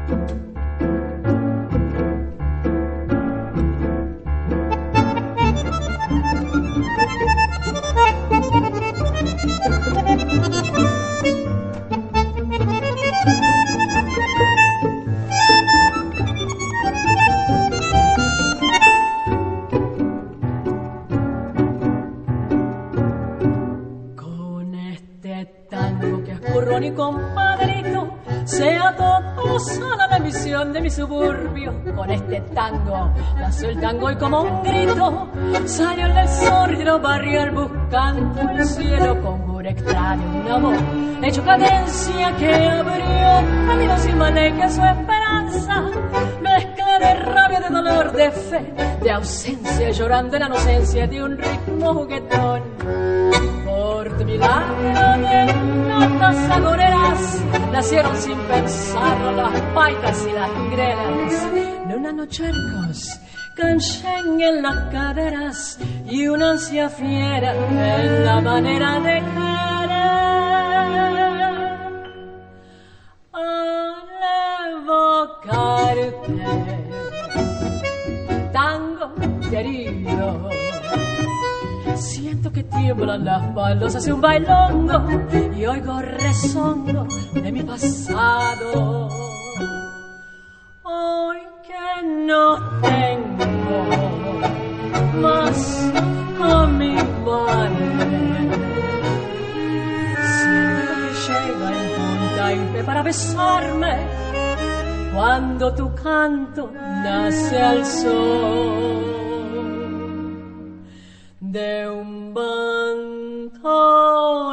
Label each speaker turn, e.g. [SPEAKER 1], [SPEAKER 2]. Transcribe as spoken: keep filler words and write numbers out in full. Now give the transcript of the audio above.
[SPEAKER 1] Mi compadrito, sea toda la misión de mi suburbio. Con este tango, nació el tango y como un grito salió del sórdido barrial buscando el cielo con un extraño, un amor hecho cadencia que abrió camino sin maneja su esperanza. Mezcla de rabia, de dolor, de fe, de ausencia, llorando en la inocencia de un ritmo juguetón. Por tu milagro de notas agoreras nacieron sin pensarlo las paitas y las grelas. Lunanochercos, canchen en las caderas y una ansia fiera en la manera de querer. Al evocarte, tango querido, siento que tiemblan las baldas hacia un bailongo y oigo rezongo de mi pasado. Hoy que no tengo más a mi madre, siento que llega en punta y pe para besarme cuando tu canto nace al sol de un banto